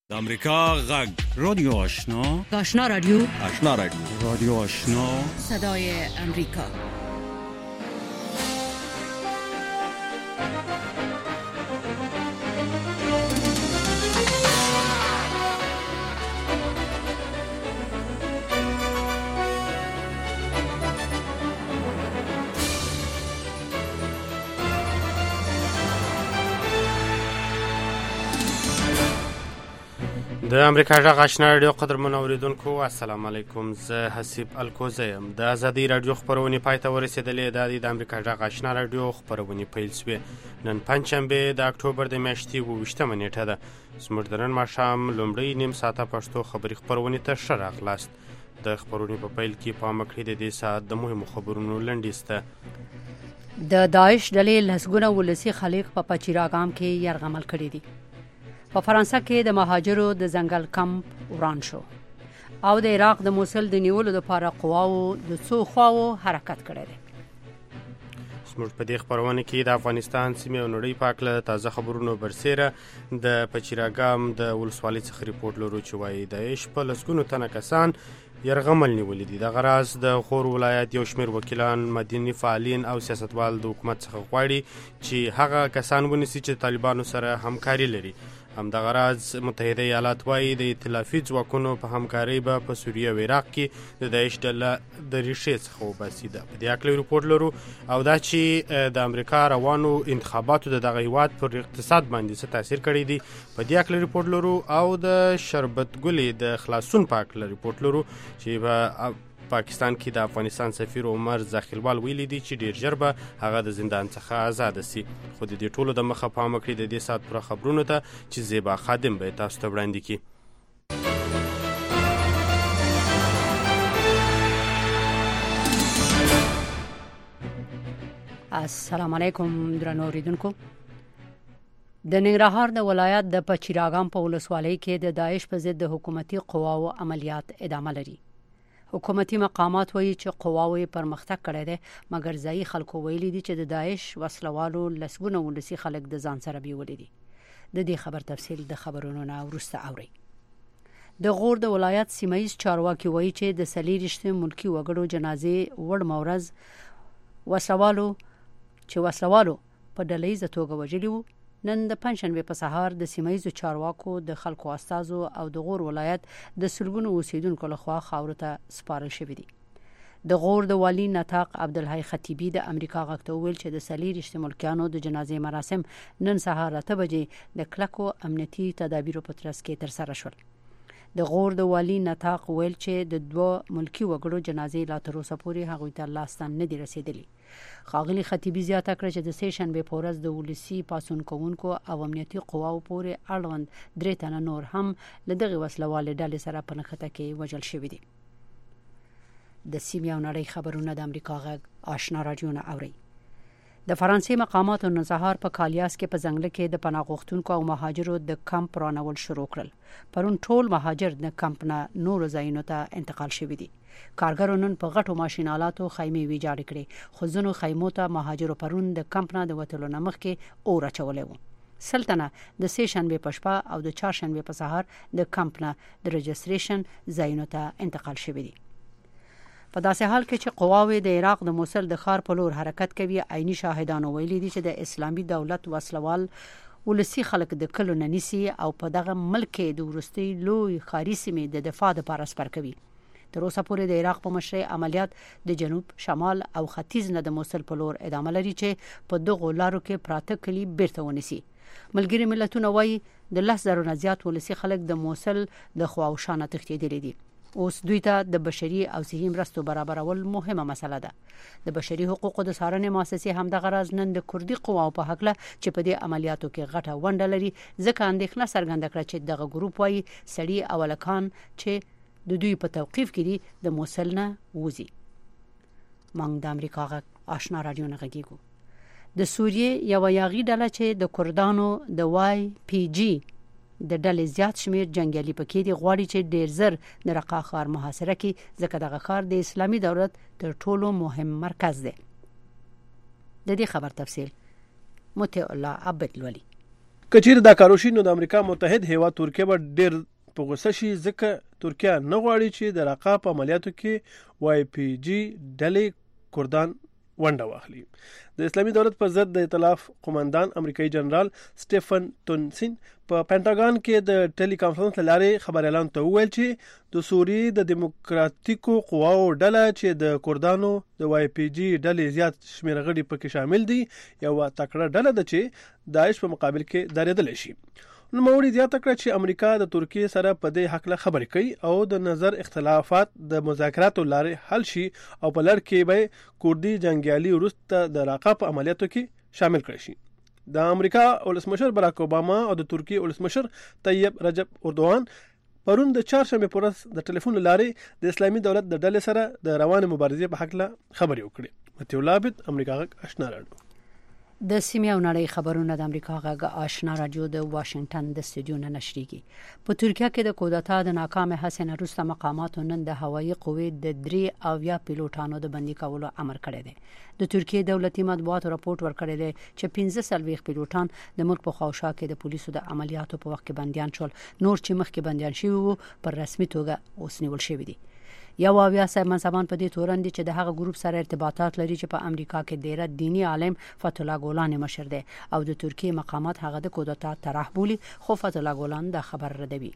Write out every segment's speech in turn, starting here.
د امریکا غږ رادیو آشنا رادیو رادیو آشنا صدای امریکا. د امریکا غږ آشنا رادیو قدرمن اوریدونکو السلام علیکم. زه حسیب الکوزه یم. د ازادي رادیو خبرونه پای ته ورسېدلې. د امریکا غږ آشنا رادیو خبرونه پیل شوې. نن پنځشنبه د اکتوبر د میاشتې 28مه نیټه ده. زموږ د نن ماښام لومړی نیم ساعته پښتو خبري خبرونه ته ښه راغلاست. د خبرونې په پیل کې پام وکړئ د دې ساعت د مهمو خبرونو لنډیز ته. د داعش ډلې لسګونه ولسی خلک په پچیراګام کې یرغمل کړي دي. په فرانسه کې د مهاجرو د ځنګل کمپ وران شو او د عراق د موصل د نیولو لپاره قواو د څو خواو حرکت کړی دی. زموږ په دې خبرونه کې د افغانستان سیمې او نړۍ په اړه تازه خبرونو برسېره د پچیراګام د ولسوالۍ څخه ریپورت لرو چې وایي داعش په لسګونو تنه کسان یرغمل نیولي دي. د غراز د خور ولایت یو شمېر وکیلان، مدني فعالین او سیاستوال د حکومت څخه غواړي چې هغه کسان ونیسي چې طالبانو سره همکاري لري. همدغه راز متحده ایالات وایي د ائتلافي ځواکونو په همکارۍ به په سوریه او عراق کې د داعش ډله د ریښې څخه وباسي. په دې اړه ریپورت لرو او دا چې د امریکا روانو انتخاباتو د دغه هیواد پر اقتصاد باندې څه تاثیر کړی دی په دې اړه ریپورت لرو او د شربت ګلې د خلاصون په اړه ریپورت لرو چې په پاکستان کې د افغانستان سفیر عمر زاخیلوال ویلي دي چې ډیر ژر به هغه د زندان څخه آزاد شي. خو د دې ټولو د مخه پام وکړئ د دې ساعت پر خبرونو ته چې زیبا خادم به تاسو ته وړاندې کړي. السلام علیکم درنو اوریدونکو. د ننګرهار د ولایت د پچیراګام په ولسوالۍ کې د داعش په ضد د حکومتي قواو عملیات ادامه لري. حکومتي مقامات وایي چې قواوی پرمختګ کړی دی، مګر ځایي خلکو ویلي دي چې د داعش وسلوالو لسګونه ولسی خلک د ځان سره بیولي دي. د دې خبر تفصیل د خبرونو نه وروسته اورئ. د غور د ولایت سیمایي چارواکي وایي چې د 40 ملکی وګړو جنازې وړ مورز وسلوالو په ډلهیزه توګه وژلي وو. نن د پنځشنبه په سهار د سیمایي چارواکو د خلکو استازو او د غور ولایت د سلګونو اوسیدونکو لخوا خاور ته سپارل شوی دي. د غور د والی نطاق عبدالحی خطیبی د امریکا غږ ته ویل چې د 40 ملکیانو د جنازې مراسم نن سهار 8 بجې د کلکو امنیتي تدابیرو په ترڅ کې تر سره شول. د غور د والی نطاق ویل چې د 2 ملکی وګړو جنازې لا تر اوسه پورې هغوی ته لاستان نه دي رسیدلي. ښاغلي خطیبی زیاته کړه چې د سه شنبه په ورځ د ولسی پاسون کوونکو او امنیتي قواو پورې اړوند 3 تنه نور هم له دغه وسلوال ډلې سره په نښته کې وژل شوي دي. د سیمې او نړۍ خبرونه د امریکا غږ آشنا رادیو نه اوري. د فرانسې مقاماتو نن سهار په کالیاس کې په ځنګل کې د پناه غوښتونکو او مهاجرو د کمپ رانول شروع کړل. پرون ټول مهاجر د کمپ نه نور ځایونو ته انتقال شوي دي. کارګرو نن په غټو ماشینالاتو خیمې ویجاړې کړې، خو ځینو خیمو ته مهاجرو پرون د کمپ نه د وتلو نه مخکې اور اچولی و. سلطنه د سه شنبه په شپه او د چهارشنبه په سهار د کمپ نه د رجستریشن ځایونو ته انتقال شوي دي. په داسې حال کې چې قواوی د عراق د موصل د ښار په لور حرکت کوي، عیني شاهدانو ویلي دي چې د اسلامي دولت وسلوال ولسی خلک د کلو نه نیسي او په دغه ملک د ورستي لوی ښاري سیمې د دفاع لپاره سپر کوي. تر اوسه پورې د عراق په مشرۍ عملیات د جنوب، شمال او ختیځ نه د موصل په لور ادامه لري چې په دغو لارو کې پراته کلي بیرته ونیسي. ملګري ملتونه وایي د 10,000 نه زیات ولسی خلک د موصل د خواوشانه تښتېدلي دي. اوس دوی ته د بشري او صحي مرستو برابرول مهمه مسله ده. د بشري حقوقو د څارنې مؤسسې همدغه راز نن د کردي قواو په حق له چې په دې عملیاتو کې غټه ونډه لري ځکه اندېښنه څرګنده کړه چې دغه ګروپ وایي سړي او هلکان چې د دوی په توقیف کې دي د موصل نه وځي. موږ د امریکا غږ آشنا رادیو نه غږیږو. د سوریې یو یاغي ډله چې د کردانو د YPG د ډلې زیات شمیر جنگیالي پکې دي غواړي چې ډیر زر د رقه ښار محاصره کړي ځکه دغه ښار د اسلامي دولت تر ټولو مهم مرکز دی. د دې خبر تفصیل متع الله عبد الولی. کچیر دا کاروشي نو د امریکا متحد هیواد ترکیه به ډیر په غوسه شي ځکه ترکیه نه غواړي چې د رقا په عملیاتو کې وای پی جی ډلې کردان ونډه واخلي. د اسلامي دولت پر ضد د ائتلاف قومندان امریکایي جنرال سټيفن تونسن په پینټاګون کې د ټيلي کانفرنس لارې خبر اعلان ته وویل چې د سوریې د دیموکراتیکو قواو ډله چې د کردانو د وای پی جی ډلې زیات شمېر غړي پکې شامل دي یو تکړه ډله ده چې داعش په مقابل کې درېدل شي. نو موري زیاته کړه چې امریکا د ترکیه سره په دې حق له خبرې کوي او د نظر اختلافات د مذاکراتو لارې حل شي او په لړ کې به کوردي جنگیالي وروسته د رقا په عملیاتو کې شامل کړي شي. د امریکا ولسمشر باراک اوباما او د ترکیه ولسمشر طیب رجب اردوغان پرون د چهارشنبه پر ورځ د ټلیفون لارې د اسلامي دولت د ډلې سره د روان مبارزې په حق له خبرې وکړي. متیو لابد امریکا غږ آشنا رادیو. د سیمې او نړۍ خبرونه د امریکا غږ آشنا رادیو د واشنگټن د استودیو نه نشریږي. په ترکیه کې د کودتا د ناکامه هڅې نه وروسته مقاماتو نن د هوایي قوې د 3 پیلوټانو د بندي کولو امر کړی دی. د ترکیه دولتي مطبوعاتو راپورټ ورکړی دی چې 15 پیلوټان د ملک په خواوشا کې د پولیسو د عملیاتو په وخت کې بنديان شول. نور چې مخکې بنديان شوي وو پر رسمي توګه اوس نیول شوي دي. یو اویا منصبان په دې تورن دي چې د هغه ګروپ سره ارتباطات لري چې په امریکا کې ډیر دینی عالم فتح الله ګولان مشر دی او د ترکیه مقامات هغه د کودتا طرح بولي خو فتح الله ګولان دا خبر ردوي.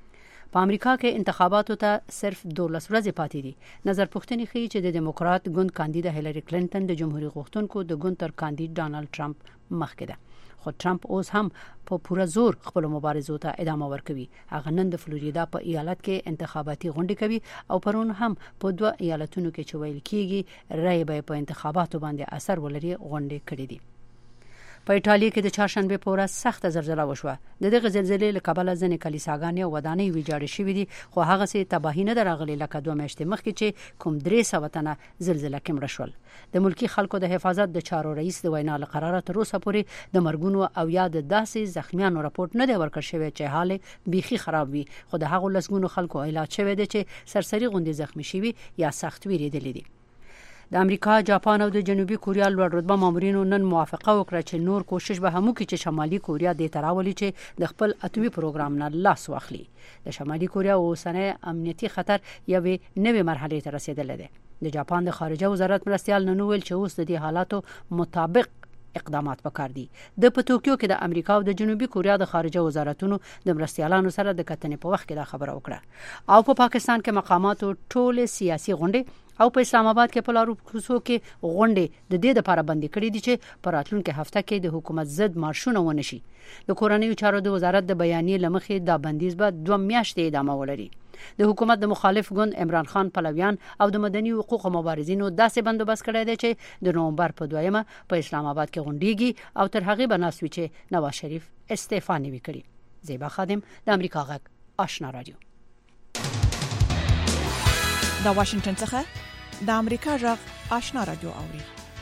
په امریکا کې انتخاباتو ته صرف 12 ورځې پاتې دي. نظر پوښتنې ښیي چې د دیموکرات ګوند کاندید هیلری کلینټن د جمهوریت غوښتونکو د ګوند تر کاندید ډانلډ ټرمپ مخکې ده. خو ټرمپ اوس هم په پوره زور خپل مبارزو ته ادامه ورکوي. هغه نن د فلوریدا په ایالت کې انتخاباتي غونډه کوي او پرون هم په 2 ایالتونو کې چې ویل کیږي رای به په انتخاباتو باندې اثر ولري غونډه کړې دي. په ایټالیا کې د چهارشنبه په ورځ سخت زلزلہ وشوه. د دغه زلزلې له کبله ځینې کلیساګانې او ودانۍ ویجاړې شوې دي خو هغه څه تباهي نه درغلي لکه 2 میاشتې مخکې چې کوم 300 تنه زلزلہ کې مړه شول. د ملکی خلکو د حفاظت د چارو رئیس د وینا له قراره تر اوسه پورې د مرګونو او یا د داسې زخمیانو راپورټ نه دی ورکړ شوی چې حالت بیخي خراب وي خو د هغو لسګونو خلکو علاج شوی دی چې سرسري غوندي زخمی شوي یا سخت ویریدلي دي. د امریکا، جاپان او د جنوبي کوریا لوړ رتبه مامورینو نن موافقه وکړه چې نور کوشش به هم وکړي چې شمالي کوریا د تراولي چې د خپل اتومي پروګرام نه لاس واخلي. د شمالي کوریا اوسنۍ امنیتي خطر یوې نوې مرحله ته رسیدلې ده. د جاپان د خارجه وزارت مرستيال نن ویل چې اوس د دې حالاتو مطابق اقدامات وکړ دي. د پټوکیو کې د امریکا او د جنوبي کوریا د خارجه وزارتونو د مرستيالانو سره د کتنې په وخت کې دا خبره وکړه. او په پاکستان کې مقاماتو ټول سیاسي غونډې او په اسلام آباد کې په لارو کوڅو کې غونډې د دې لپاره بندي کړې دي چې په راتلونکي هفته کې د حکومت ضد مارشونه ونشي. د کورنیو چارو د وزارت د بیانیې لمخې دا بندیز به 2 میاشتې ادامه ولري. د حکومت د مخالف ګوند عمران خان پلویان او د مدني حقوقو مبارزینو داسې بندوبست کړی دی چې د نومبر په 2 په اسلام آباد کې غونډيږي او تر هغه بناسوي چې نواز شریف استعفا نیوي کړي. زیبا خادم د امریکا غږ آشنا رادیو. د واشنگټن څخه د امریکا غږ آشنا رادیو اوري.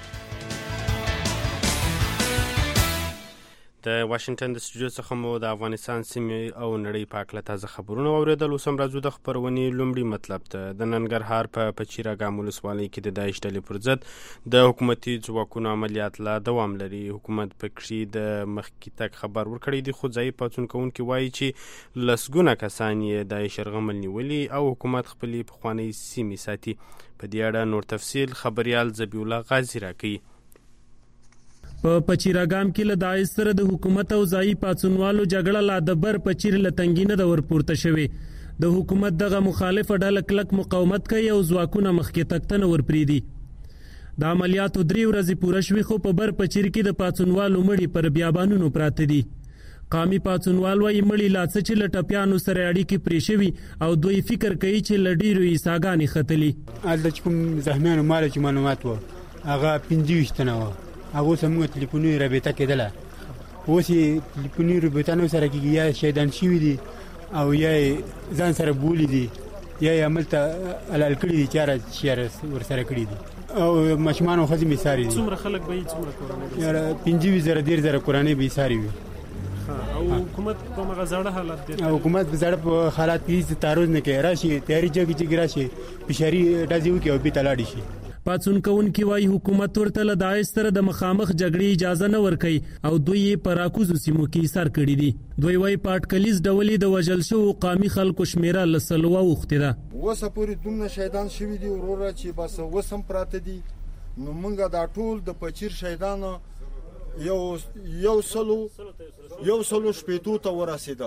د واشنگټن د استودیو څخه مو د افغانستان سیمې او نړۍ په اړه تازه خبرونه اوریدل. اوس هم راځو د خبرونې لومړی مطلب ته. د ننګرهار په پچیراګام ولسوالۍ کې د داعش ډلې پر ضد د حکومتي ځواکونو عملیات لا دوام لري. حکومت پکې د مخکې تک خبر ورکړی دی خو ځای پاتون کوونکي وایي چې لسګونه کسان یې داعش یرغمل نیولي او حکومت خپلې پخوانۍ سیمې ساتي. په دې اړه نور تفصیل خبريال ذبیح الله غازی راکوي. په پچیراګام کې له داعش سره د حکومت او ځای پاتونوالو جګړه لا د بر پچیر لتنګي نه د ورپورته شوی. د حکومت دغه مخالف ډله کلک مقاومت کوي او ځواکونه مخکې تکتنه ورپریدي. د عملیاتو 3 ورځې پوره شوي خو په بر پچیر کې د پاتونوالو مړي پر بیابانونو پراته دي. قامي پاتونوال وايي مړي لا څه چې لټپیانو سره اړیکې پرې شوي او دوی فکر کوي چې لډیرو ایساګانې ختلي. د کوم زخمیانو مال چې معلومات و هغه 25 تنه و. هغه سمو ټلیفوني رابطه کېدله. اوس ټلیفوني رابطه نو سره کېږي یا شهیدان شوي دي او یا ځان سره بولی دي یا عمل ته حلال کړي دي چې شهر ورسره کړي دي او ماشومان او ښځې مې ساري دي. څومره خلک به څومره کورنۍ یاره 25,000 کورنۍ به ساري وي. او حکومت په مغه زړه حالت دي. حکومت په زړه په حالت کې تعرض نه کوي. راشي تیاری جګ راشي پشاري ډازي وکي او به تلاړي شي. پاتون کوونکي وايي حکومت ورته له داعش سره د مخامخ جګړې اجازه نه ورکوي او دوی یې په راکوزو سیمو کې ایثار کړي دي. دوی وايي په اټکلیز ډول د وژل شوو قامي خلکو شمیره له 100 اوښتې ده. اوسه پورې دومره شهیدان شوي دي وروره چې بس اوس هم پراته دي. نو موږ دا ټول د پچیر شهیدانو یو سلو شپېتو ته ورسېده.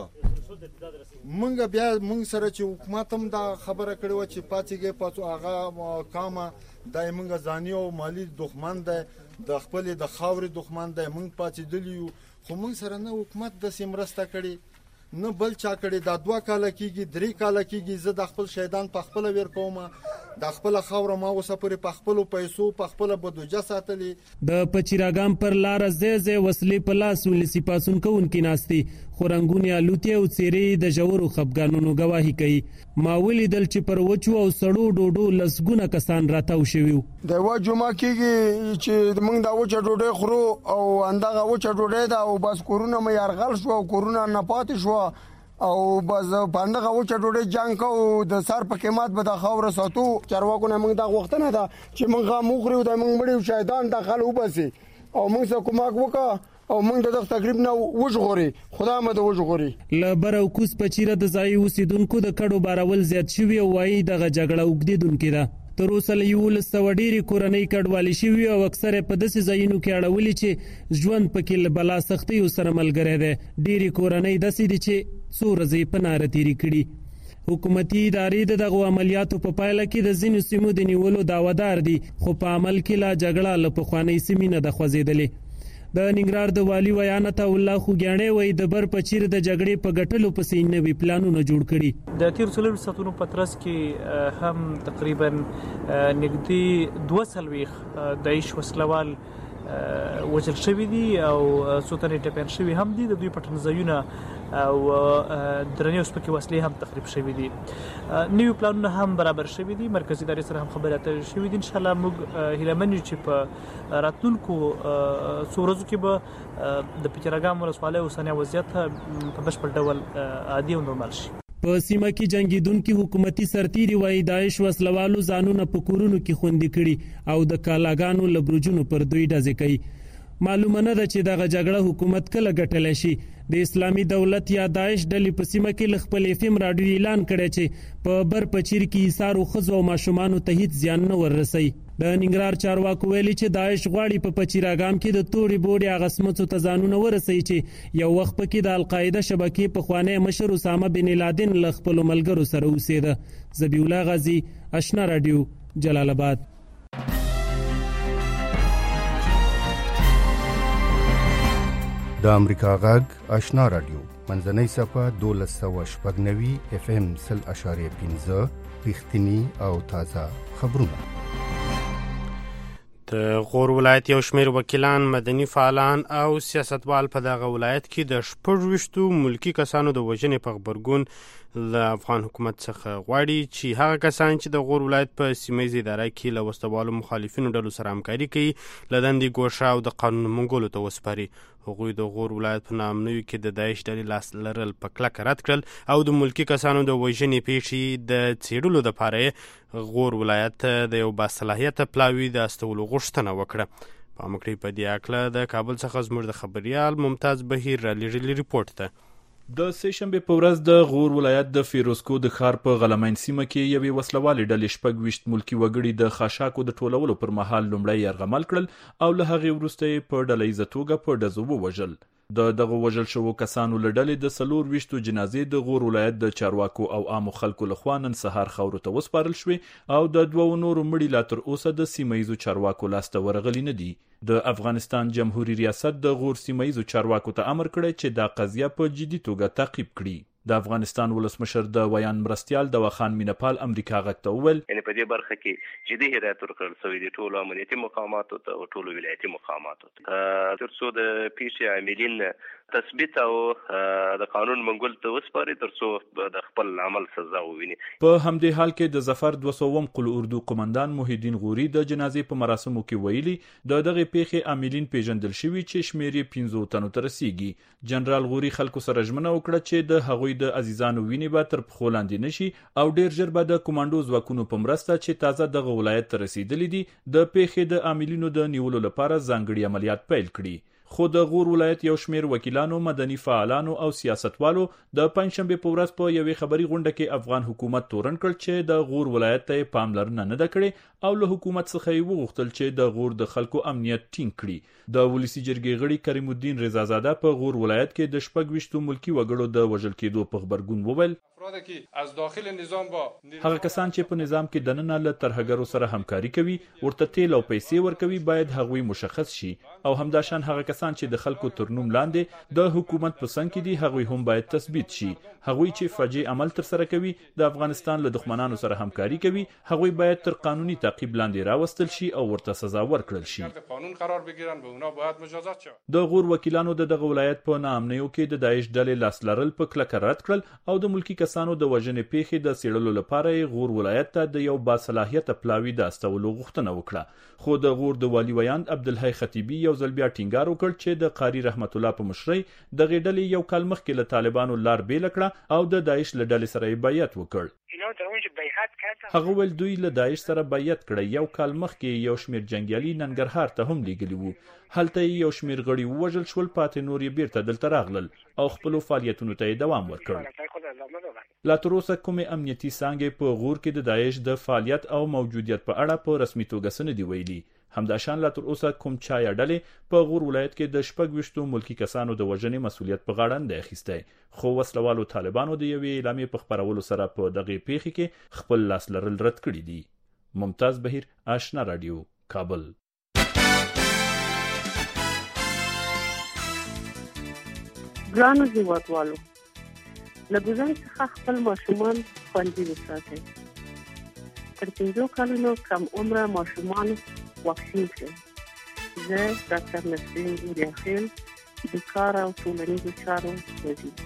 موږ بیا موږ سره چې حکومت هم دا خبره کړې وه چې پاڅېږئ هغه کامه دا یې موږ ځاني او مالي دښمن دی، د خپلې د خاورې دښمن دی. موږ پاڅېدلي یو خو موږ سره نه حکومت داسې مرسته کړې نه بل چا کړې. دا 2 کاله کېږي 3 کاله کېږي زه د خپل شهیدان په خپله ویر کوم. د خپله خاوره ما اوسه پورې په خپلو پیسو په خپله بودجه ساتلې. د پچیراګام پر لاره ځای ځای وسلې په لاس ولسي پاڅون کوونکي ناستي خو رنګونه الوتې او څېرې د ژورو خفګانونو ګواهي کوي. ما ولیدل چې پر وچو او سړو ډوډو لسګونه کسان راتاو شوي وو. د یوه جمعه کېږي چې موږ دا وچه ډوډۍ خورو او همدغه وچه ډوډۍ ده او بس کورونه مې یرغل شو او کورونه نه پاتې شوه او بس په همدغه وچه ډوډۍ جنګ کوو د سر په قیمت به د خاوره ساتو. چارواکو نه موږ دا غوښتنه ده چې موږ غم وخورو د موږ مړي شهیدان داخل وباسي او موږ سره کومک وکړه او موږ دغه تقریب نه وژغوري. خدا مو د وژغوري. له بر او کوس پچیره د ځای اوسیدونکو د کډو بارول زیات شوي او وايي دغه جګړه اوږدېدونکې ده. تر اوسه له 1100 ډېرې کورنۍ کډوالې شوي او اکثره په داسې ځایونو کې اړولي چې ژوند پکې له بلا سختیو سره ملګری دی. ډېرې کورنۍ داسې دي چې څو ورځې په ناره تېرې کړي. حکومتي ادارې دغه عملیاتو په پایله کې د ځینو سیمو د نیولو دعوادار دي خو په عمل کې لا جګړه له پخوانۍ سیمې نه ده خوځېدلې. د ننګرهار د والي ویانت الله خوګیاڼی وایي د بر پچیر د جګړې په ګټلو پسې نوي پلانونه جوړ کړي. د تیر 4 ساعتونو په ترڅ کې هم تقریبا نږدې 240 داعش وسلوال وژل شوي دي او څو تنې ټپیان شوي هم دي. د دوی پټنځایونه او درنې او سپکې وسلې هم تخریب شوي دي. نوي پلانونه هم برابر شوي دي. مرکزي ادارې سره هم خبرې اترې شوي دي. انشاءالله موږ هیله من یو چې په راتلونکو څو ورځو کې به د پچیراګام ولسوالۍ اوسنی وضعیت په بشپړ ډول عادي او نورمال شي. په سیمه کې جنگیدونکو حکومتي سرتیري وايي داعش وسلوالو ځانونه په کورونو کې خوندي کړي او د کالاګانو له برجونو پر دوی ډزې کوي. معلومه نه ده چې دغه جګړه حکومت کله ګټلی شي. د اسلامي دولت یا داعش ډلې په سیمه کې له خپل FM راډیو اعلان کړی چې په بر پچیر کې ایثار او ښځو او ماشومانو ته هیڅ زیان نه ورسوي. د ننګرهار چارواکو ویلي چې داعش غواړي په پچیراګام کې د تورې بورې هغه سمڅو ته ځانونه ورسوي چې یو وخت پکې د القاعده شبکې پخوانی مشر اسامه بن لادن له خپلو ملګرو سره اوسېده. ذبیح الله غازی، آشنا راډیو، جلال آباد. د امریکا غږ آشنا راډیو منځنۍ صفحه 1290 FM 0.5 رښتینی او تازه خبرونه. د غور ولایت یو شمېر وکیلان، مدني فعالان او سیاستوال په دغه ولایت کې د 26 ملکی کسانو د وژنې په غبرګون له افغان حکومت څخه غواړي چې هغه کسان چې د غور ولایت په سیمه اداره کې له وسوالو مخالفینو ډلو سره همکاري کوي له دندې ګوښه او د قانون منګولو ته وسپاري. هغوی د غور ولایت په نامنوي کې د داعش ډلې لاس لرل په کلکه رد کړل او د ملکی کسانو د وژنې پیښې د څېړلو دپاره غور ولایت د یو باصلاحیته پلاوي د استولو غوښتنه وکړه. په مکړې په دې هکله د کابل څخه زموږ د خبریال ممتاز بهیر رالیږلي ریپورټ ته. د سهشنبه په ورځ د غور ولایت د فیروزکو د ښار په غلمین سیمه کې یوې وسلوالې ډلې 26 ملکی وګړي د خاشاکو د ټولولو پر مهال لومړی یرغمل کړل او له هغې وروسته یې په ډلهییزه توګه په ډزو ووژل. د دغه وژل شوو کسانو له ډلې د 24 جنازې د غور ولایت د چارواکو او عامو خلکو لخوا نن سهار خاورو ته وسپارل شوې او د 2 نورو مړي لا تر اوسه د سیمهییزو چارواکو لاسته ورغلي نه دي. د افغانستان جمهوریت ریاست د غور سیمهییزو چارواکو ته امر کړی چې دا قضیه په جدي توګه تعقیب کړي. د افغانستان ولسمشر د ویان مرستیال دواخان مینپال امریکا غږ ته وویل یعنی په دې برخه کې جدي هدایت ورکړل شوی دی ټولو امنیتي مقاماتو ته او ټولو ولایتي مقاماتو ته تر څو د پیښې عاملین تثبیت او د قانون منګول ته وسپاري ترڅو د خپل عمل سزا وویني. په همدې حال کې د ظفر 200 قل اردو قومندان محی الدین غوري د جنازې په مراسمو کې ویلي د دغه پیښې عاملین پیژندل شوي چې شمیر یې 15 تنو ته رسیږي. جنرال غوري خلکو سره ژمنه وکړه چې د هغوی د عزیزانو وینې به تر پښو لاندې نشي او ډیر ژر به د کمانډو ځواکونو په مرسته چې تازه دغه ولایت ته رسیدلي دي د پیښې د عاملینو د نیولو لپاره ځانګړي عملیات پیل کړي. خو د غور ولایت یو شمیر وکیلانو، مدني فعالانو او سیاستوالو د پنځشنبه په ورځ په یوې خبري غونډه کې افغان حکومت تورن کړ چې د غور ولایت ته پاملرنه نه ده کړې او له حکومت څخه یې وغوښتل چې د غور د خلکو امنیت ټینګ کړي. د ولسی جرګې غړي کریم الدین رضازاده په غور ولایت کې د 26 ملکی وګړو د وژل کېدو په خبرګون وویل هغه کسان چې په نظام کې دننه له ترهګرو سره همکاري کوي، ورته تیل او پیسې ورکوي، باید هغوی مشخص شي او همداشان هغه کسان چې د خلکو تر نوم لاندې د حکومت په څنګ کې دي هغوی هم باید تثبیت شي. هغوی چې فجیع عمل تر سره کوي، د افغانستان له دښمنانو سره همکاري کوي، هغوی باید تر قانوني تعقیب لاندې راوستل شي او ورته سزا ورکړل شي. د غور وکیلانو دغه ولایت په ناامنیو کې د داعش ډلې لاس لرل په کلکه رد کړل او د ملکی کسانو د وژنې پیښې د څېړلو لپاره یې غور ولایت ته د یو باصلاحیته پلاوي د استولو غوښتنه وکړه. خو د غور د والي ویاند عبدالحی خطیبي یو ځل بیا ټینګار وکړ چې د قاری رحمت الله په مشرۍ دغې ډلې یو کال مخکې له طالبانو لار بیله کړه او د داعش له ډلې سره یې بیعت وکړ. هغه ویل دوی له داعش سره بیعت کړی، یو کال مخکې یو شمیر جنګیالي ننګرهار ته هم لیږلي وو، هلته یو شمیر غړي ووژل شول، پاتې نور یې بیرته دلته راغلل او خپلو فعالیتونو ته یې دوام ورکړ. لا تر اوسه کومې امنیتي څانګې په غور کې د داعش د فعالیت او موجودیت په اړه په رسمي توګه څه نه دي ویلي. همداشان لا تر اوسه کوم چا یا ډلې په غور ولایت کې د 26 ملکی کسانو د وژنې مسؤلیت په غاړه نه اخیستی. خو وسلوالو طالبانو د یوې اعلامیې په خپرولو سره په دغه پیښې کې خپل لاس لرل رد کړي دي. ممتاز بهیر، آشنا رادیو، کابل. ګرانو هیوادوالو، له ګزار څخه خپل ماشومان خوندي وساتئ. تر 5 کلونو کم عمره ماشومان واکسین کړئ. زه ډاکټر نسرین ګوریاخیل، د کار او ټولنیزو چارو وزیر.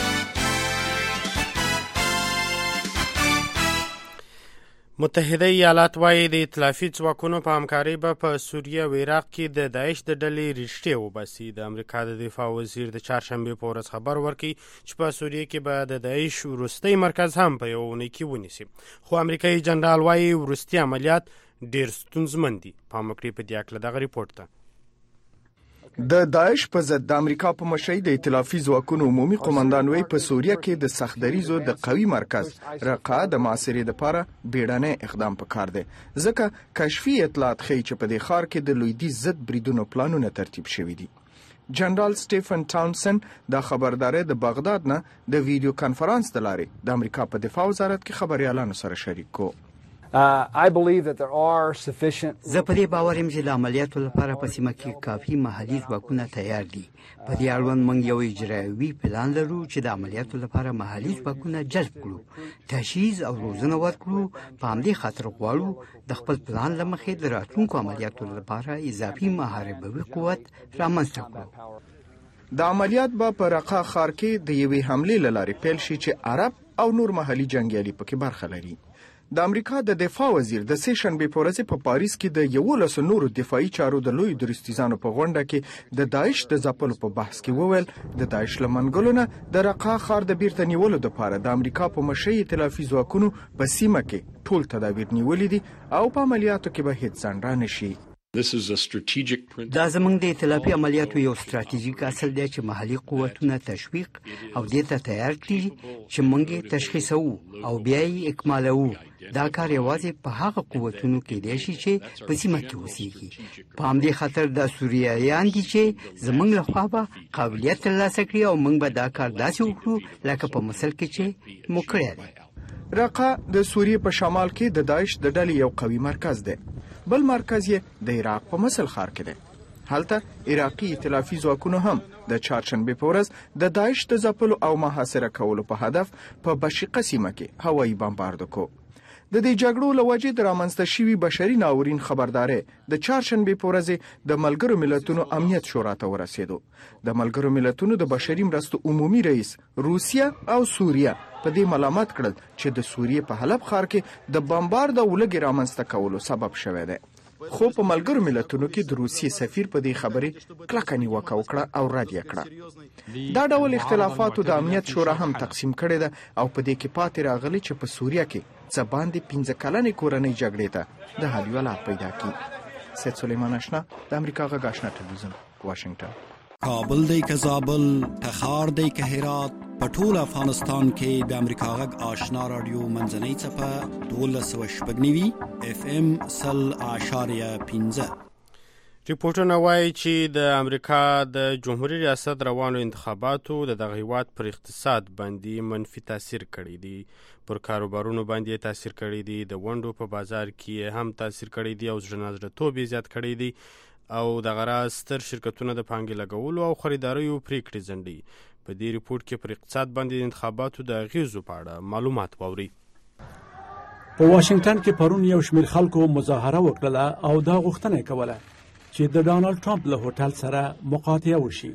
متحده ایالات وايي د ائتلافي ځواکونو په همکارۍ به په سوریه او عراق کې د داعش د ډلې رښتې وباسي. د امریکا د دفاع وزیر د چهارشنبې په ورځ خبر ورکړي چې په سوریه کې به د داعش وروستی مرکز هم په یو اونۍ کې ونیسي. خو امریکایي جنرال وايي وروستي عملیات ډېر ستونزمن دي. پام وکړئ په دې هکله دغه ریپورټ ته. د داعش په ضد د امریکا په مشرۍ د ائتلافي ځواکونو عمومي قومندان وی په سوریه کې د سختدریزو د قوي مرکز رقه د معاصرې لپاره بیړنی اقدام پکار دی، ځکه کشفي اطلاعات ښیي چې په دې ښار کې د لویدیځ ضد بریدونو پلانونه ترتیب شوي دي. جنرال سټیفن ټاونسن د خبرداري د بغداد نه د ویډیو کانفرنس د لارې د امریکا په دفاع وزارت کې خبريالانو سره شریک کو. I believe that there are sufficient. زه په دې باور یم چې د عملیاتو لپاره په سیمه کې کافي محلي ځواکونه تیار دي. په دې اړوند موږ یو اجرایوي پلان لرو چې د عملیاتو لپاره محلي ځواکونه جلب کړو، تجهیز او روزنه ورکړو. په همدې خاطر غواړو د خپل پلان له مخې د راتلونکو عملیاتو لپاره اضافي محاربوي قوت رامنځته کړو. د عملیات به په رقه ښار کې د یوې حملې له لارې پیل شي چې عرب او نور محلي جنګیالي پکې برخه لري. د امریکا د دفاع وزیر د سه شنبه په ورځ په پاریس کې د 11 نورو دفاعي چارو د لوی درستیزانو په غونډه کې د داعش د ځپلو په بحث کې وویل د داعش لمنګلونه د رقه ښار د بیرته نیولو لپاره د امریکا په مشرۍ ائتلافي ځواکونو په سیمه کې ټول تدابیر نیولې دي او په عملیاتو کې به هیڅ ځنډ را نشي. دا زموږ د ائتلافي عملیاتو یو ستراتیژیک اصل دی چې محلي قوتونه تشویق او دې ته تیار کړي چې موږ تشخیصو او بیا یې اکمالوو. دا کار یوازې په هغه قوتونو کې دی چې په سیمه کې اوسېږي. په همدې خاطر د سوریایان دي چې زموږ لخوا به قابلیت ترلاسه کړي او موږ به دا کار داسې وکړو لکه په مصر کې چې موږ کړی دی. رقه د سوریې په شمال کې د داعش د ډلې یو قوي مرکز دی. بل مرکز یې د عراق په مسل ښار کې دی. هلته عراقي ائتلافي ځواکونو هم د چهارشنبې په ورځ د داعش د ځپلو او محاصره کولو په هدف په بشیقه سیمه کې هوایي بمبارد وکړ. د دې جګړو له وجې د رامنځته شوي بشري ناورین خبرداری د چهارشنبې په ورځ د ملګرو ملتونو امنیت شورا ته ورسېدو. د ملګرو ملتونو د بشري مرستو عمومي رئیس روسیه او سوریه په دې ملامت کړل چې د سوریې په حلب ښار کې د بمبارد او لږې رامنځته کولو سبب شوی دی. خو په ملګرو ملتونو کې د روسیې سفیر په دې خبرې کلکه نیوکه وکړه او رد یې کړه. دا ډول اختلافاتو د امنیت شورا هم تقسیم کړی ده او په دې کې پاتې راغلی چې په سوریه کې څه باندې 15 کلنې کورنۍ جګړې ته د حل یوه لار پیدا کړي. سید سلیمان اشنا د امریکا غږ آشنا ټلویزیون واشنگټن. کابل دی که زابل، تخار دی که هرات، په ټول افغانستان کې د امریکا غږ آشنا رادیو منځنۍ څپه 1290 FM 0.15. ریپورټونه وایي چې د امریکا د جمهوریت ریاست روانو انتخاباتو د دغه هیواد پر اقتصاد باندې منفي تاثیر کړی دی. پر کاروبارونو باندې تاثیر کړی دی، د ونډو په بازار کې هم تاثیر کړی دی او ځنازړتوب یې زیات کړی دی او د غراض ستر شرکتونه د پانګې لګولو او خریداریو پریکړې ځنډي. په دې ریپورت کې پر اقتصاد باندې د انتخاباتو د اغیزو په اړه معلومات واوري. په واشنگټن کې پرون یو شمېر خلکو مظاهره وکړه او دا غوښتنه کوله چې د ډانلډ ټرمپ له هوټل سره مقاطعه وشي.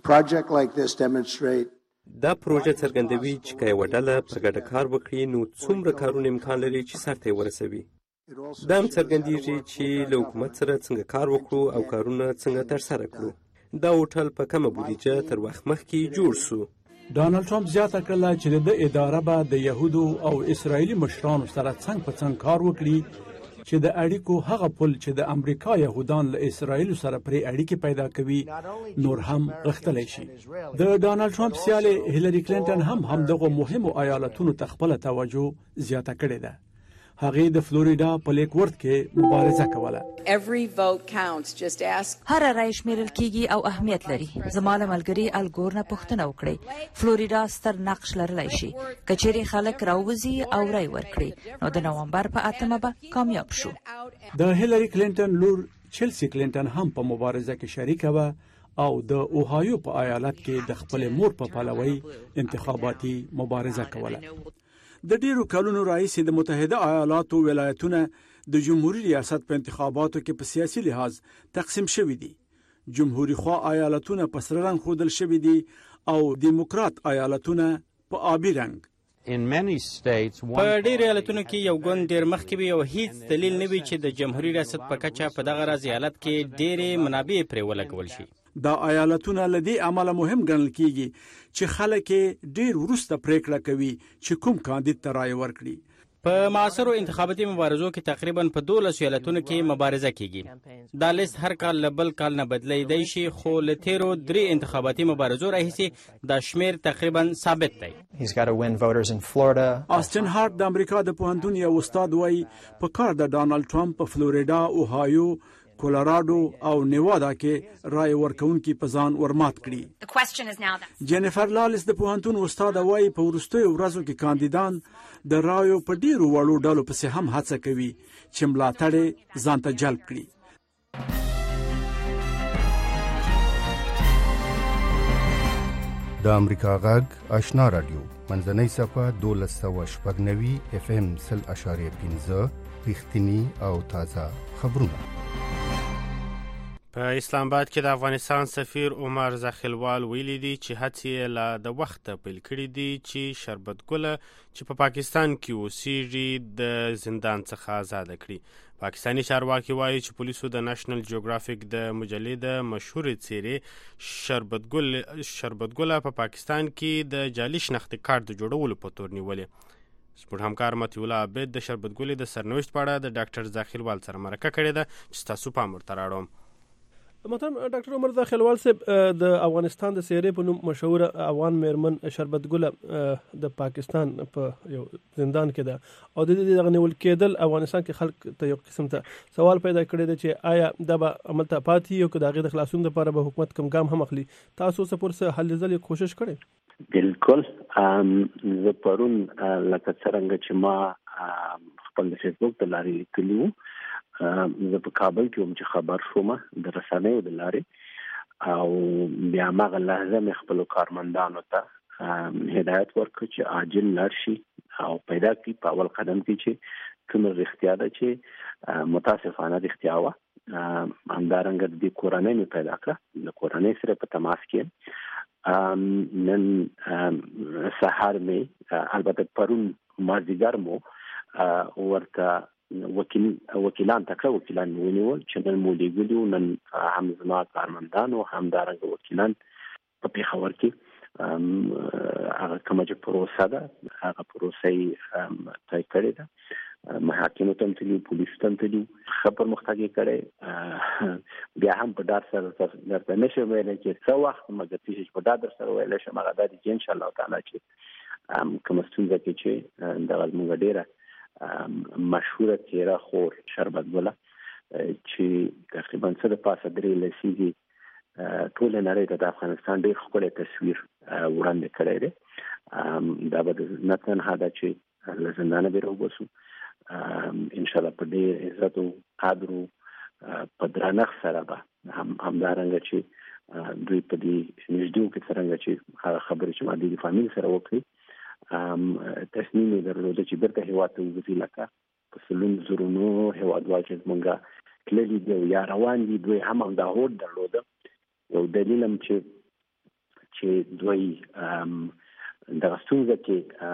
دا پروژه څرګندوي چې که یوه ډله په ګډه کار وکړي نو څومره کارونه امکان لري چې سرته یې ورسوي. دا هم څرګندېږي چې له حکومت سره څنګه کار وکړو او کارونه څنګه ترسره کړو. دا هوټل په کمه بودیجه تر وخت مخکې جوړ سو. ډانلډ ټرمپ زیاته کړله چې د اداره به د یهودو او اسرایلي مشرانو سره څنګ په څنګ کار وکړي چې د اړیکو هغه پل چې د امریکا یهودان له اسرایل سره پرې اړیکې پیدا کوي نور هم غښتلی شي. د ډانلډ ټرمپ سیالې هیلری کلینټن هم دغه مهمو ایالتونو ته خپله توجه زیاته کړې ده. هغې د فلوریډا په لیک ورت کې مبارزه کوله. هر رای شمیرل کیږي او اهمیت لري. زما له ملګري الګور نه پوښتنه وکړئ. فلوریډا ستر نقش لرلی شي. که چیرې خلک راووځي او رای ورکړي نو د نومبر په 8 به کامیاب شو. د هیلری کلینټن لور چلسی کلینټن هم په مبارزه کې شریکه وه او د اوهایو په ایالت کې د خپل مور په پلوي انتخاباتي مبارزه کوله. د ډیرو کلونو راهیسې د متحده ایالاتو ولایتونه د جمهوریت ریاست په انتخاباتو کې په سیاسي لحاظ تقسیم شوي دي. جمهوری خوا ایالتونه په سره رنګ ښودل شوي دي او دیموکرات ایالتونه په آبي رنګ. په ډیرو ایالتونو کې یو ګوند ډیر مخکې وي او هیڅ دلیل نه وي چې د جمهوریت ریاست په کچه په دغه راز ایالت کې ډیرې منابع پرې ولګول شي. دا ایالتونه له دې عمله مهم ګڼل کیږي چې خلک ډیر وروسته پریکړه کوي چې کوم کاندید ته رای ورکړي. په معاصرو انتخاباتي مبارزو کې تقریبا په 12 ایالتونو کې مبارزه کیږي. دا لیست هر کال له بل کال نه بدلیدای شي خو له تیرو 3 انتخاباتي مبارزو راهیسې دا شمیر تقریبا ثابت دی. آستن هارت د امریکا د پوهنتون یو استاد وایي په کار د ډانلډ ټرمپ په فلوریډا، اوهایو، کولراډو او نیوادا کې رای ورکونکي په ځان ورمات کړي. جینیفر لالس د پوهنتون استاد وایي په وروستیو ورځو کې کاندیدان د رایو په ډیرو وړو ډلو پسې هم هڅه کوي چې ملاتړ یې ځان ته جلب کړي. د امریکا غږ آشنا رادیو منځنۍ صفحه 1290 FM 0.15 رښتینی او تازه خبرونه. په اسلام آباد کې د افغانستان سفیر عمر زخیلوال ویلي دي چې هڅې لا د وخت پیل کړي دي چې شربت ګله چې په پاکستان کې اوسېږي د زندان څخه آزاد کړي. پاکستانی چارواکي وایي چې پولیسو د نېشنل جیوګرافیک د مجلې د مشهورې څیرې شربت ګله په پاکستان کې د جعلي شناختي کارت د جوړولو په تور نیولې. زموږ همکار مطیع الله عابد د شربت ګلې د سرنوشت په اړه د ډاکټر زخیلوال سره مرکه کړې ده چې ستاسو پام ورته راوړم. محترم ډاکټر عمر زخیلوال صاحب، د افغانستان د سیرې په نوم مشهور افغان میرمن شربت ګله د پاکستان په یو زندان کې ده او د دې نیول کېدل افغانستان کې خلک ته یو قسم ته سوال پیدا کړی دی چې آیا دا به عمل ته پاتې یو که د هغې د خلاصون لپاره به حکومت کوم ګام هم اخلي؟ تاسو څه پورې هلې ځلې کوشش کړی؟ بالکل. زه پرون لکه څرنګه چې ما خپل د فیسبوک د لارې لیکلي وو، زه په کابل کې وم چې خبر شوم د رسنیو د لارې او بیا هغه لحظه مې خپلو کارمندانو ته هدایت ورکړ چې عاجل لاړ شي او پیدا کړي په اول قدم کې چې کوم رښتیا ده چې متاسفانه رښتیا و. همدارنګه د کورنۍ مې پیدا کړه، د کورنۍ سره په تماس کې نن سهار مې البته پرون مازدیګر مو ورته وکیلان تکړه وکیلان ونیول چې نن مو لیږلي، نن هم زما کارمندان او همدارنګه وکیلان په پیښور کې هغه کومه چې پروسه ده هغه پروسه یې طی کړې ده. محاکمو ته تللي، پولیسو ته تللي، ښه پرمختګ یې کړی. بیا هم په ډاډ سره درته نشم ویلی چې څه وخت مګر چې په ډاډ سره ویلی شم هغه دا دی چې انشاءالله تعالی چې کومه ستونزه کې چې دغه زموږ ډېره مشهوره څېره خور شربت ګله چې تقریبا څه د پاسه 3 لسیزې ټول نړۍ ته د افغانستان ډېر ښکلی تصویر وړاندې کړی دی. دا به نه تنها ده چې له زندانه به راوباسو، انشاءالله په ډېر عزت او قدر او په درنښت سره به همدارنګه چې دوی په دې نږدې کې څرنګه چې هغه خبرې چې ما د فامیل سره وکړې تصمیم یې درلوده چې بیرته هېواد ته وځي، لکه په سلون زرونو هېوادوال چې زمونږ تللي دي یا روان دي، دوی هم همدا هوډ درلوده. یو دلیل هم چې دوی دغه ستونزه کې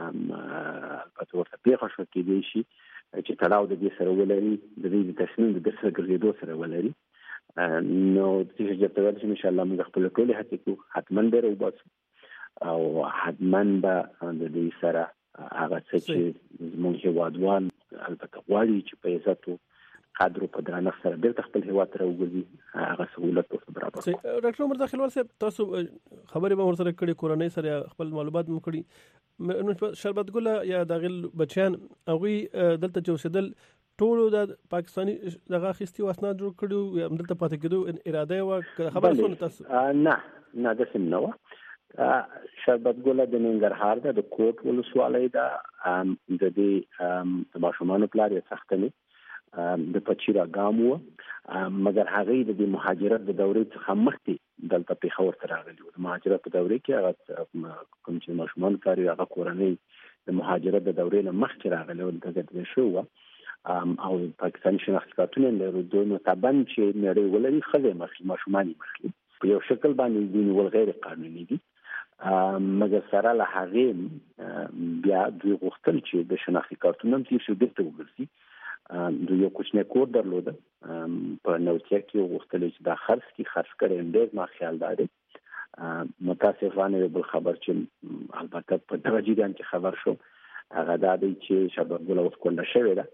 البته ورته پیښه شوه کېدای شي چې تړاو د دې سره ولري، د دې د تصمیم د بیرته ګرځېدو سره ولري. نو چې جبته ویل چې انشاءالله موږ خپل ټولې هڅې کوو، حتما به راوباسو او حتما به د دې سره هغه څه چې زموږ هېوادوال البته غواړي چې په عزت او قدر په درنښت سره بیرته خپل هېواد ته راوګرځي هغه سهولت ورته برابر کړي. ډاکټر عمر داخلوال صاحب، تاسو خبرې به ورسره کړې، کورنۍ سره خپل معلومات مو کړي. شربت ګله یا داغل بچیان هغوی دلته چې اوسېدل ټولو د پاکستاني دغه اخیستي اسناد جوړ کړي یا همدلته پاتې کېدو اراده یې وه؟ خبره شوه تاسو؟ نه داسې نه وه. شربت ګله د ننګرهار ده، د کوټ ولسوالۍ ده. د دې د ماشومانو پلار یې څښتنې د پچیرا ګام و، مګر هغه د دې مهاجرت د دورې څخه مخکې دلته پیښور ته راغلي وو. د مهاجرت په دورې کې هغه کوم چې ماشومان کار هغه کورنۍ د مهاجرت د دورې نه مخکې راغلي وو، دغه د شو او پاکستاني شناختی کارتونه لري، دوی متبن چې نړۍ ولري خلې مخکې ماشومان مخکې په یو شکل باندې دین ول غیر قانوني دي. مګر سره له هغې بیا دوی غوښتل چې د شناختی کارتونه هم تیر شي بیرته وګرځي. دوی یو کوچنی کور درلوده په نوتیا کې، غوښتل چې دا خرڅ کړي ډېر ما خیال داري. متاسفانه یو بل خبر چې البته په دغه جریان کې خبر شو هغه دا دی چې شربت ګله اوس کونډه شوې ده،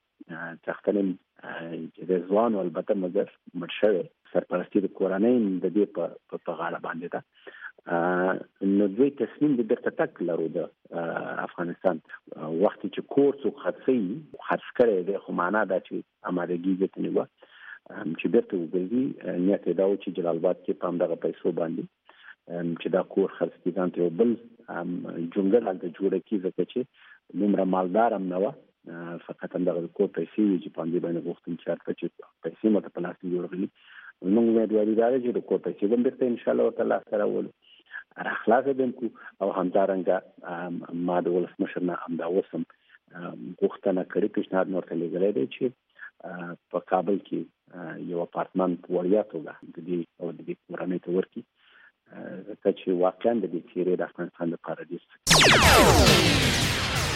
څښتنې د ځوان البته مګر مړ شوی، سرپرستي د کورنۍ د دې په غاړه باندې ده. نو دوی تصمیم د بیرته تګ لرو د افغانستان. وخت چې کور څوک خرڅ کړی دی خو معنا دا چې امادګي ځته نیوه چې بیرته وګرځي. نیت یې دا و چې جلال آباد کې په همدغه پیسو باندې چې دا کور خرڅ کړي، ځان ته یو بل جونګل هلته جوړه کړي، ځکه چې دومره مالدار هم نه وه، فقط همدغه د کور پیسې وي چې په همدې باندې غوښتم چې هلته چې پیسې ماته په لاس کې جوړغلي. موږ امیدواري دا ده چې د کور پیسې به بیرته انشاءالله ورته لاسته راولو، راخلاصه به هم کړو. او همدارنګه ما د ولسمشر نه همدا اوس هم غوښتنه کړې، پیشنهاد مې ورته لیږلی دی چې په کابل کې یو اپارتمان په وړیا توګه د دې کورنۍ ته ورکړي، ځکه چې واقعا د دې څېرې د افغانستان لپاره ډېر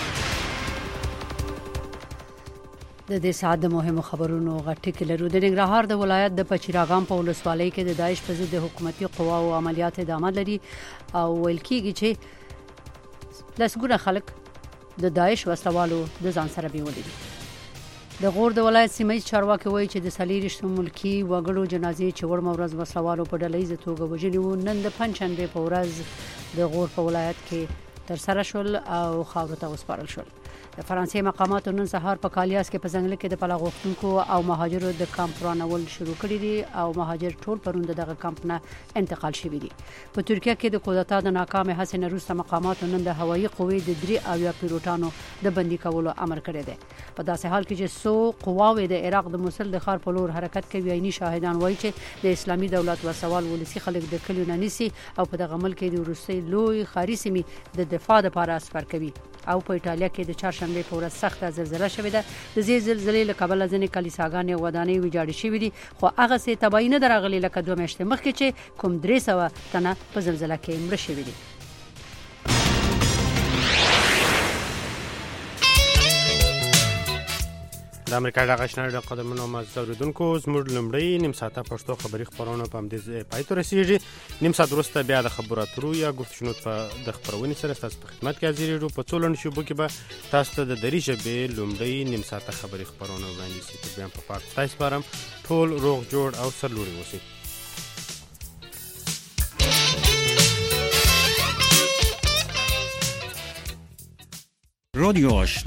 د دې ساعت د مهمو خبرونو غټ لرو. د ننګرهار د ولایت د پچیراګام په ولسوالۍ کې د داعش په ضد د حکومتي قواو عملیات ادامه لري او ویل کېږي چې لسګونه خلک د داعش وسلوالو د ځان سره بیولي دي. د غور د ولایت سیمه چارواکي وایي چې د سلیریشتو ملکی وګړو جنازې چې ورمه ورځ وسلوالو په ډلهیزه توګه وژلي وو، نن د پنځشنبې په ورځ د غور په ولایت کې تر سره شول او خاورو ته وسپارل شول. د فرانسې مقاماتو نن سهار په کالیاس کې په ځنګل کې د پناه غوښتونکو او مهاجرو د کمپ رانول شروع کړي دي او مهاجر ټول پرون دغه کمپ نه انتقال شوي دي. په ترکیه کې د کودتا د ناکامه هڅې نه وروسته مقاماتو نن د هوایي قوې د 3 اویا پیلوټانو د بندي کولو امر کړی دی. په داسې حال کې چې څو قواوې د عراق د موصل د ښار په لور حرکت کوي، عیني شاهدان وایي چې د اسلامي دولت وسوال ولسی خلک د کلیو نه نیسي او په دغه ملک کې د روسي لوی خاري سیمې د دفاع لپاره سپر کوي او په ایټالیا کې د چهارشنبه په ورځ سخته زلزلہ شوې ده. د دې زلزلې له کبله ځینې کلیساګانې او ودانۍ ویجاړې شوې دي خو هغه څه تباهي نه درغلي لکه 2 میاشتې مخکې چې کوم 300 تنه په زلزلہ کې مړه شوي دي. د امریکا د غشنړ د قدمونو مزوردونکو زموږ لمړی نیم ساعته پښتو خبري خبرونه په همدې پای ته رسیږي. نیم ساعت وروسته بیا د خبرو اترو یا گفتشنو په د خبرونې سره تاسو په خدمت کې حاضر یو. په څولن شوبو کې به تاسو ته د دری ژبې لمړی نیم ساعته خبري خبرونه وړاندې شي. بیا په پاک تاسو سپارم ټول روغ جوړ او سرلوړي اوسئ. رادیو